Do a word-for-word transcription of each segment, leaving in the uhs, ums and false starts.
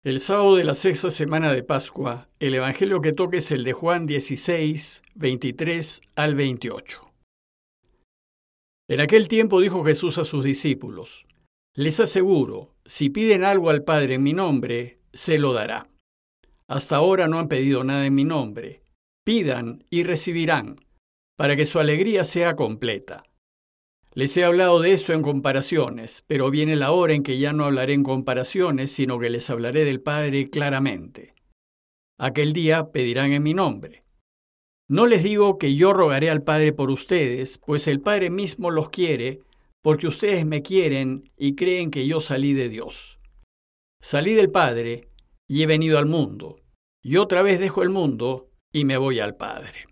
El sábado de la sexta semana de Pascua, el evangelio que toca es el de Juan dieciséis, veintitrés al veintiocho. En aquel tiempo dijo Jesús a sus discípulos: Les aseguro, si piden algo al Padre en mi nombre, se lo dará. Hasta ahora no han pedido nada en mi nombre. Pidan y recibirán, para que su alegría sea completa. Les he hablado de esto en comparaciones, pero viene la hora en que ya no hablaré en comparaciones, sino que les hablaré del Padre claramente. Aquel día pedirán en mi nombre. No les digo que yo rogaré al Padre por ustedes, pues el Padre mismo los quiere, porque ustedes me quieren y creen que yo salí de Dios. Salí del Padre y he venido al mundo, y otra vez dejo el mundo y me voy al Padre.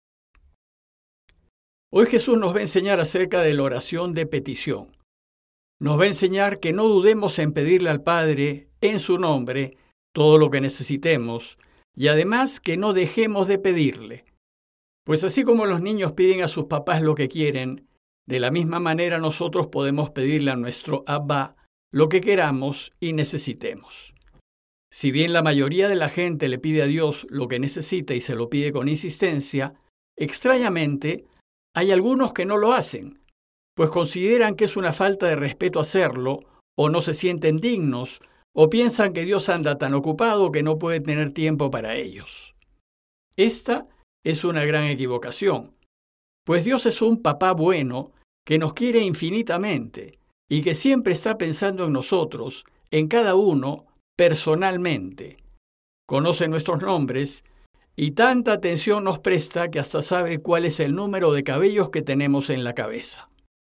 Hoy Jesús nos va a enseñar acerca de la oración de petición. Nos va a enseñar que no dudemos en pedirle al Padre en su nombre todo lo que necesitemos, y además que no dejemos de pedirle. Pues así como los niños piden a sus papás lo que quieren, de la misma manera nosotros podemos pedirle a nuestro Abba lo que queramos y necesitemos. Si bien la mayoría de la gente le pide a Dios lo que necesita y se lo pide con insistencia, extrañamente, hay algunos que no lo hacen, pues consideran que es una falta de respeto hacerlo, o no se sienten dignos, o piensan que Dios anda tan ocupado que no puede tener tiempo para ellos. Esta es una gran equivocación, pues Dios es un papá bueno que nos quiere infinitamente y que siempre está pensando en nosotros, en cada uno, personalmente. Conoce nuestros nombres y tanta atención nos presta que hasta sabe cuál es el número de cabellos que tenemos en la cabeza.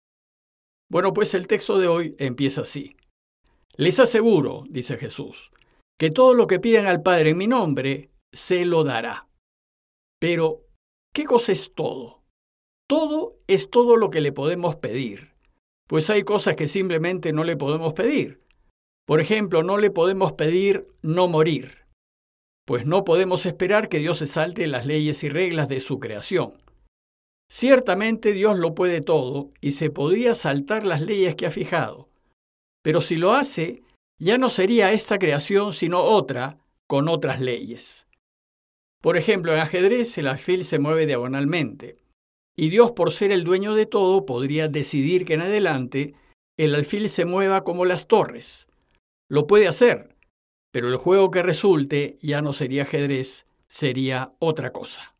Bueno, pues el texto de hoy empieza así. Les aseguro, dice Jesús, que todo lo que pidan al Padre en mi nombre, se lo dará. Pero, ¿qué cosa es todo? Todo es todo lo que le podemos pedir, pues hay cosas que simplemente no le podemos pedir. Por ejemplo, no le podemos pedir no morir, pues no podemos esperar que Dios se salte las leyes y reglas de su creación. Ciertamente Dios lo puede todo y se podría saltar las leyes que ha fijado, pero si lo hace, ya no sería esta creación sino otra con otras leyes. Por ejemplo, en ajedrez el alfil se mueve diagonalmente, y Dios, por ser el dueño de todo, podría decidir que en adelante el alfil se mueva como las torres. Lo puede hacer, pero el juego que resulte ya no sería ajedrez, sería otra cosa.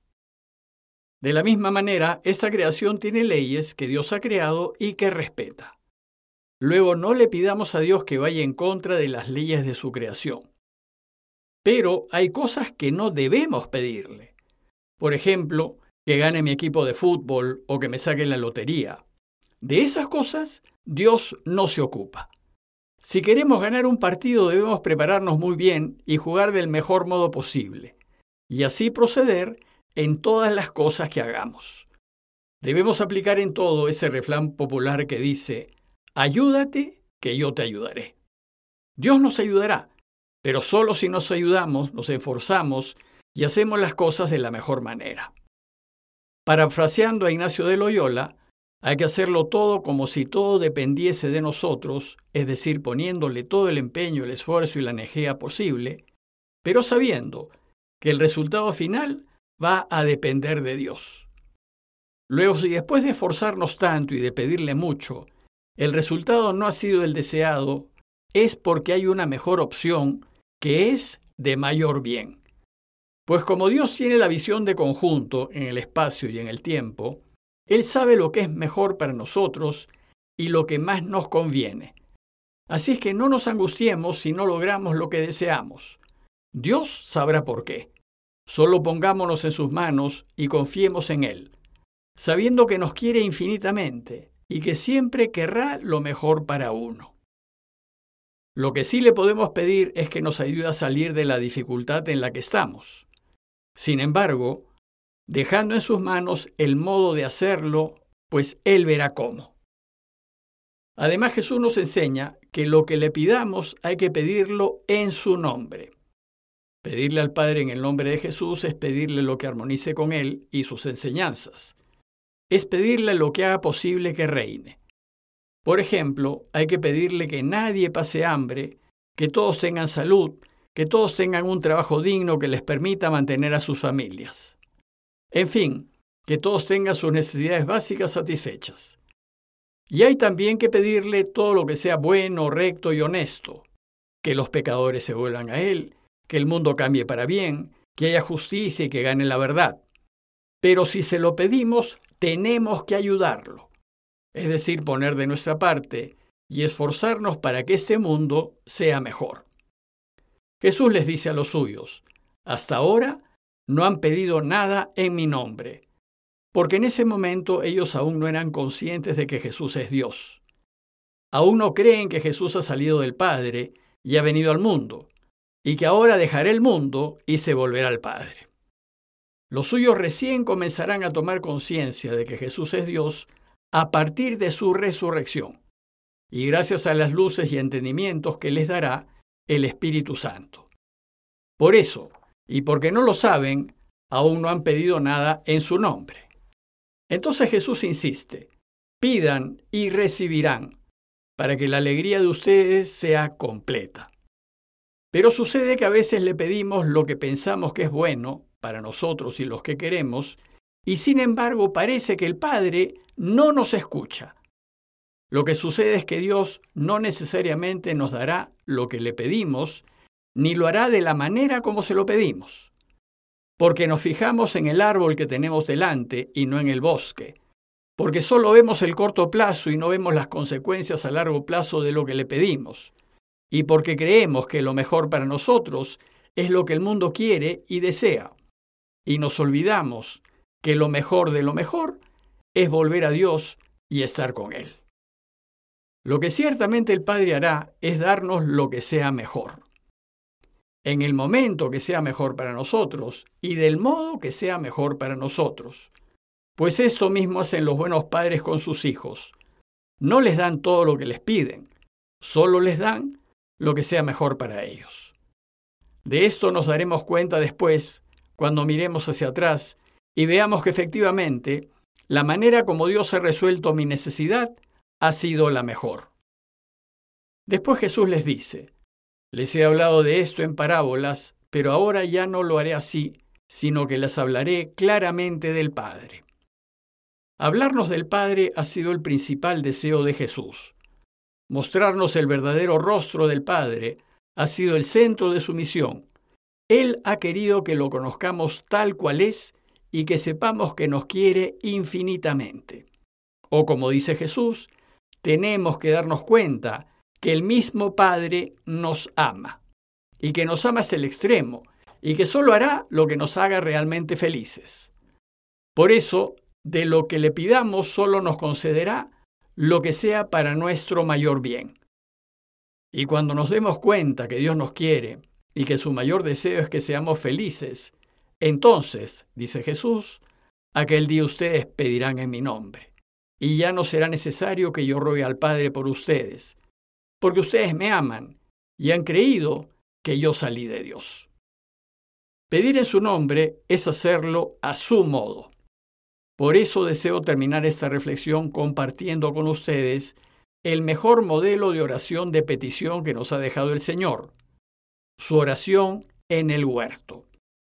De la misma manera, esta creación tiene leyes que Dios ha creado y que respeta. Luego no le pidamos a Dios que vaya en contra de las leyes de su creación. Pero hay cosas que no debemos pedirle. Por ejemplo, que gane mi equipo de fútbol o que me saque la lotería. De esas cosas, Dios no se ocupa. Si queremos ganar un partido, debemos prepararnos muy bien y jugar del mejor modo posible, y así proceder en todas las cosas que hagamos. Debemos aplicar en todo ese refrán popular que dice: ayúdate, que yo te ayudaré. Dios nos ayudará, pero solo si nos ayudamos, nos esforzamos y hacemos las cosas de la mejor manera. Parafraseando a Ignacio de Loyola, hay que hacerlo todo como si todo dependiese de nosotros, es decir, poniéndole todo el empeño, el esfuerzo y la energía posible, pero sabiendo que el resultado final va a depender de Dios. Luego, si después de esforzarnos tanto y de pedirle mucho, el resultado no ha sido el deseado, es porque hay una mejor opción que es de mayor bien. Pues como Dios tiene la visión de conjunto en el espacio y en el tiempo, Él sabe lo que es mejor para nosotros y lo que más nos conviene. Así es que no nos angustiemos si no logramos lo que deseamos. Dios sabrá por qué. Solo pongámonos en sus manos y confiemos en Él, sabiendo que nos quiere infinitamente y que siempre querrá lo mejor para uno. Lo que sí le podemos pedir es que nos ayude a salir de la dificultad en la que estamos. Sin embargo, dejando en sus manos el modo de hacerlo, pues Él verá cómo. Además, Jesús nos enseña que lo que le pidamos hay que pedirlo en su nombre. Pedirle al Padre en el nombre de Jesús es pedirle lo que armonice con Él y sus enseñanzas. Es pedirle lo que haga posible que reine. Por ejemplo, hay que pedirle que nadie pase hambre, que todos tengan salud, que todos tengan un trabajo digno que les permita mantener a sus familias. En fin, que todos tengan sus necesidades básicas satisfechas. Y hay también que pedirle todo lo que sea bueno, recto y honesto, que los pecadores se vuelvan a Él, que el mundo cambie para bien, que haya justicia y que gane la verdad. Pero si se lo pedimos, tenemos que ayudarlo, es decir, poner de nuestra parte y esforzarnos para que este mundo sea mejor. Jesús les dice a los suyos, hasta ahora no han pedido nada en mi nombre, porque en ese momento ellos aún no eran conscientes de que Jesús es Dios. Aún no creen que Jesús ha salido del Padre y ha venido al mundo, y que ahora dejará el mundo y se volverá al Padre. Los suyos recién comenzarán a tomar conciencia de que Jesús es Dios a partir de su resurrección, y gracias a las luces y entendimientos que les dará el Espíritu Santo. Por eso, y porque no lo saben, aún no han pedido nada en su nombre. Entonces Jesús insiste, pidan y recibirán, para que la alegría de ustedes sea completa. Pero sucede que a veces le pedimos lo que pensamos que es bueno para nosotros y los que queremos, y sin embargo parece que el Padre no nos escucha. Lo que sucede es que Dios no necesariamente nos dará lo que le pedimos, ni lo hará de la manera como se lo pedimos, porque nos fijamos en el árbol que tenemos delante y no en el bosque, porque solo vemos el corto plazo y no vemos las consecuencias a largo plazo de lo que le pedimos, y porque creemos que lo mejor para nosotros es lo que el mundo quiere y desea, y nos olvidamos que lo mejor de lo mejor es volver a Dios y estar con Él. Lo que ciertamente el Padre hará es darnos lo que sea mejor, en el momento que sea mejor para nosotros y del modo que sea mejor para nosotros. Pues esto mismo hacen los buenos padres con sus hijos. No les dan todo lo que les piden, solo les dan lo que sea mejor para ellos. De esto nos daremos cuenta después, cuando miremos hacia atrás y veamos que efectivamente la manera como Dios ha resuelto mi necesidad ha sido la mejor. Después Jesús les dice, les he hablado de esto en parábolas, pero ahora ya no lo haré así, sino que les hablaré claramente del Padre. Hablarnos del Padre ha sido el principal deseo de Jesús. Mostrarnos el verdadero rostro del Padre ha sido el centro de su misión. Él ha querido que lo conozcamos tal cual es y que sepamos que nos quiere infinitamente. O como dice Jesús, tenemos que darnos cuenta que el mismo Padre nos ama, y que nos ama hasta el extremo, y que solo hará lo que nos haga realmente felices. Por eso, de lo que le pidamos solo nos concederá lo que sea para nuestro mayor bien. Y cuando nos demos cuenta que Dios nos quiere y que su mayor deseo es que seamos felices, entonces, dice Jesús, aquel día ustedes pedirán en mi nombre, y ya no será necesario que yo rogue al Padre por ustedes, porque ustedes me aman y han creído que yo salí de Dios. Pedir en su nombre es hacerlo a su modo. Por eso deseo terminar esta reflexión compartiendo con ustedes el mejor modelo de oración de petición que nos ha dejado el Señor, su oración en el huerto.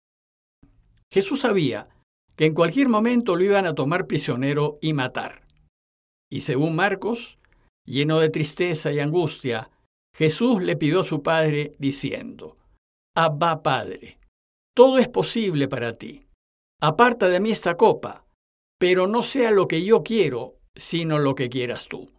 Jesús sabía que en cualquier momento lo iban a tomar prisionero y matar. Y según Marcos, lleno de tristeza y angustia, Jesús le pidió a su Padre diciendo, Abba, Padre, todo es posible para ti. Aparta de mí esta copa, pero no sea lo que yo quiero, sino lo que quieras tú.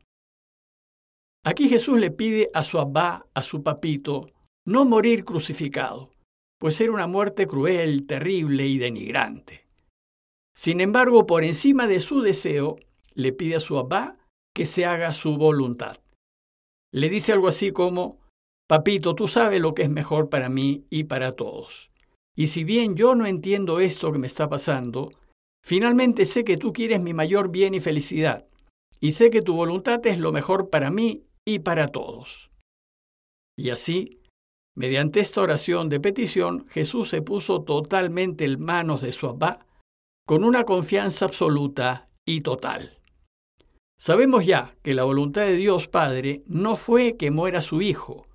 Aquí Jesús le pide a su Abba, a su papito, no morir crucificado, pues era una muerte cruel, terrible y denigrante. Sin embargo, por encima de su deseo, le pide a su Abba que se haga su voluntad. Le dice algo así como, papito, tú sabes lo que es mejor para mí y para todos. Y si bien yo no entiendo esto que me está pasando, finalmente sé que tú quieres mi mayor bien y felicidad, y sé que tu voluntad es lo mejor para mí y para todos. Y así, mediante esta oración de petición, Jesús se puso totalmente en manos de su Abba, con una confianza absoluta y total. Sabemos ya que la voluntad de Dios Padre no fue que muera su Hijo,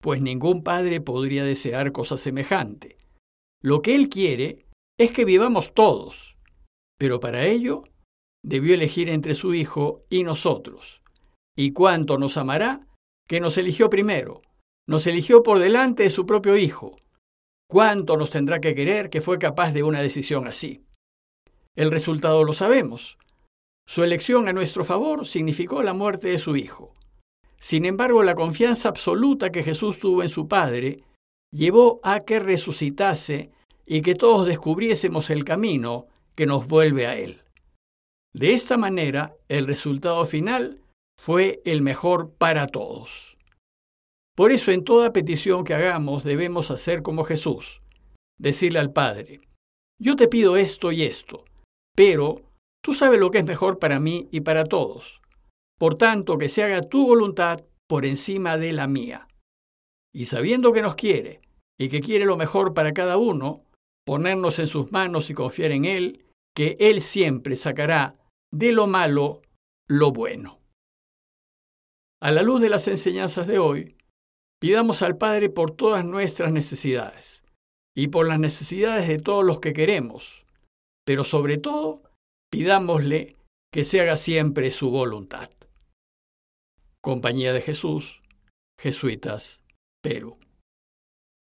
pues ningún padre podría desear cosa semejante. Lo que Él quiere es que vivamos todos, pero para ello debió elegir entre su Hijo y nosotros. ¿Y cuánto nos amará? Que nos eligió primero, nos eligió por delante de su propio Hijo. ¿Cuánto nos tendrá que querer que fue capaz de una decisión así? El resultado lo sabemos. Su elección a nuestro favor significó la muerte de su Hijo. Sin embargo, la confianza absoluta que Jesús tuvo en su Padre llevó a que resucitase y que todos descubriésemos el camino que nos vuelve a Él. De esta manera, el resultado final fue el mejor para todos. Por eso, en toda petición que hagamos debemos hacer como Jesús, decirle al Padre: yo te pido esto y esto, pero tú sabes lo que es mejor para mí y para todos. Por tanto, que se haga tu voluntad por encima de la mía. Y sabiendo que nos quiere y que quiere lo mejor para cada uno, ponernos en sus manos y confiar en Él, que Él siempre sacará de lo malo lo bueno. A la luz de las enseñanzas de hoy, pidamos al Padre por todas nuestras necesidades y por las necesidades de todos los que queremos, pero sobre todo, pidámosle que se haga siempre su voluntad. Compañía de Jesús, Jesuitas, Perú.